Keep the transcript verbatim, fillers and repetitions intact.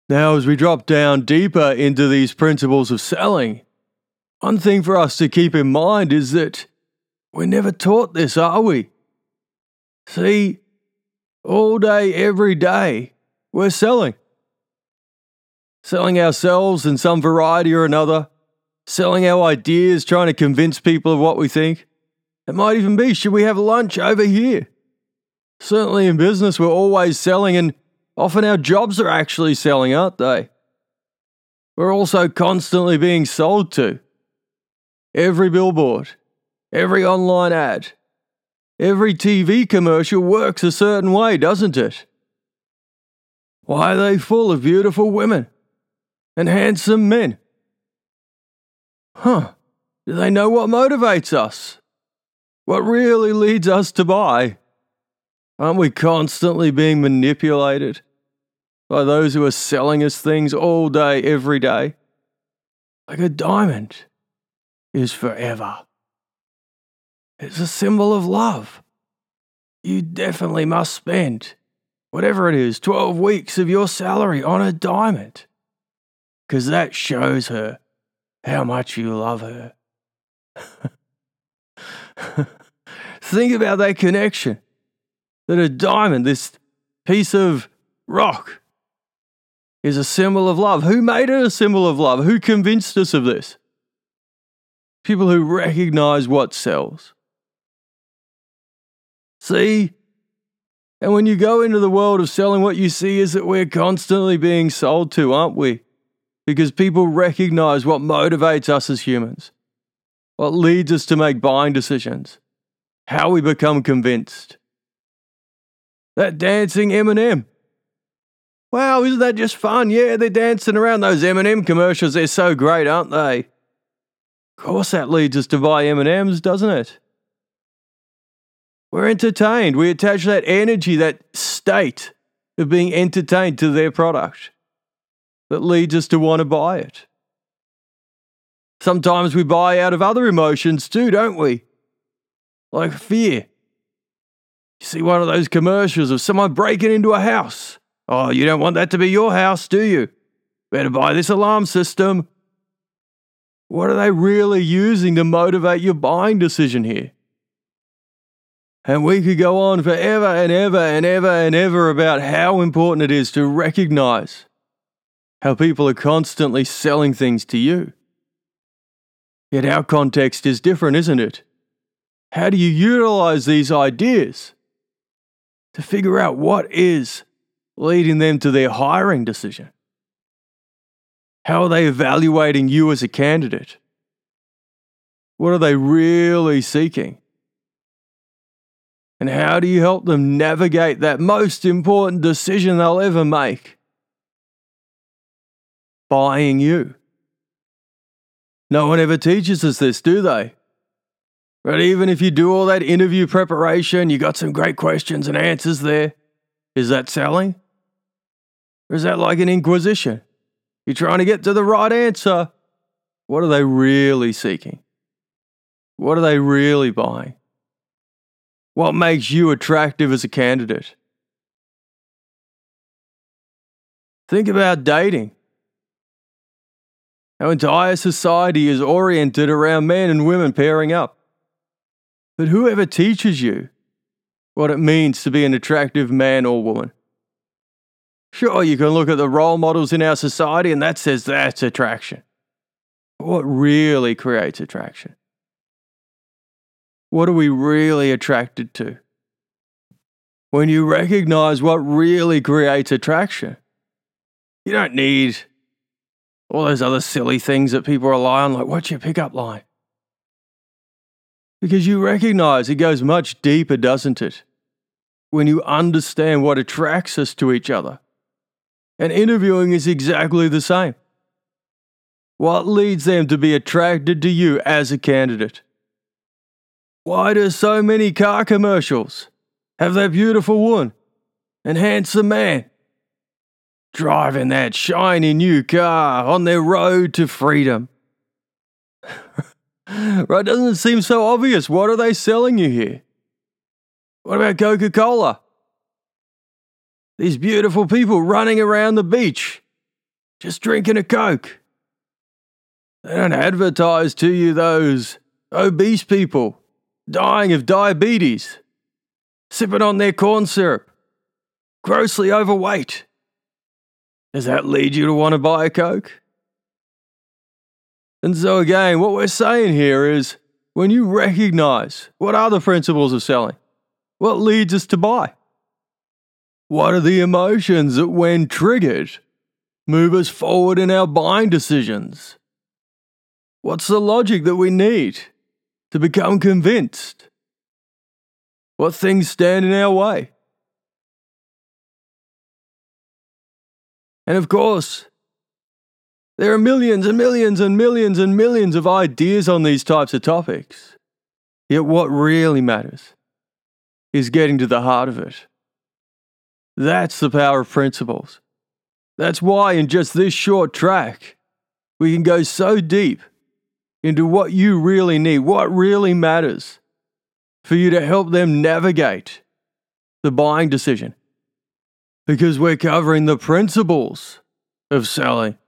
Now, as we drop down deeper into these principles of selling, one thing for us to keep in mind is that we're never taught this, are we? See, all day, every day, we're selling. Selling ourselves in some variety or another, selling our ideas, trying to convince people of what we think. It might even be, should we have lunch over here? Certainly in business, we're always selling, and often our jobs are actually selling, aren't they? We're also constantly being sold to. Every billboard, every online ad, every T V commercial works a certain way, doesn't it? Why are they full of beautiful women and handsome men? Huh, do they know what motivates us? What really leads us to buy? Aren't we constantly being manipulated by those who are selling us things all day, every day? Like a diamond is forever. It's a symbol of love. You definitely must spend, whatever it is, twelve weeks of your salary on a diamond, because that shows her how much you love her. Think about that connection. That a diamond, this piece of rock, is a symbol of love. Who made it a symbol of love? Who convinced us of this? People who recognize what sells. See? And when you go into the world of selling, what you see is that we're constantly being sold to, aren't we? Because people recognize what motivates us as humans, what leads us to make buying decisions, how we become convinced. That dancing M and M. Wow, isn't that just fun? Yeah, they're dancing around those M and M commercials. They're so great, aren't they? Of course that leads us to buy M and M's, doesn't it? We're entertained. We attach that energy, that state of being entertained to their product that leads us to want to buy it. Sometimes we buy out of other emotions too, don't we? Like fear. You see one of those commercials of someone breaking into a house. Oh, you don't want that to be your house, do you? Better buy this alarm system. What are they really using to motivate your buying decision here? And we could go on forever and ever and ever and ever about how important it is to recognize how people are constantly selling things to you. Yet our context is different, isn't it? How do you utilize these ideas to figure out what is leading them to their hiring decision? How are they evaluating you as a candidate? What are they really seeking? And how do you help them navigate that most important decision they'll ever make? Buying you. No one ever teaches us this, do they? But even if you do all that interview preparation, you got some great questions and answers there, is that selling? Or is that like an inquisition? You're trying to get to the right answer. What are they really seeking? What are they really buying? What makes you attractive as a candidate? Think about dating. Our entire society is oriented around men and women pairing up. But whoever teaches you what it means to be an attractive man or woman? Sure, you can look at the role models in our society and that says that's attraction. But what really creates attraction? What are we really attracted to? When you recognize what really creates attraction, you don't need all those other silly things that people rely on, like what's your pickup line? Because you recognize it goes much deeper, doesn't it? When you understand what attracts us to each other. And interviewing is exactly the same. What leads them to be attracted to you as a candidate? Why do so many car commercials have that beautiful woman and handsome man driving that shiny new car on their road to freedom? Right, doesn't it seem so obvious? What are they selling you here? What about Coca-Cola? These beautiful people running around the beach just drinking a Coke. They don't advertise to you those obese people dying of diabetes, sipping on their corn syrup, grossly overweight. Does that lead you to want to buy a Coke? And so again, what we're saying here is, when you recognize what are the principles of selling, what leads us to buy? What are the emotions that, when triggered, move us forward in our buying decisions? What's the logic that we need to become convinced? What things stand in our way? And of course, there are millions and millions and millions and millions of ideas on these types of topics. Yet what really matters is getting to the heart of it. That's the power of principles. That's why in just this short track, we can go so deep into what you really need, what really matters for you to help them navigate the buying decision. Because we're covering the principles of selling.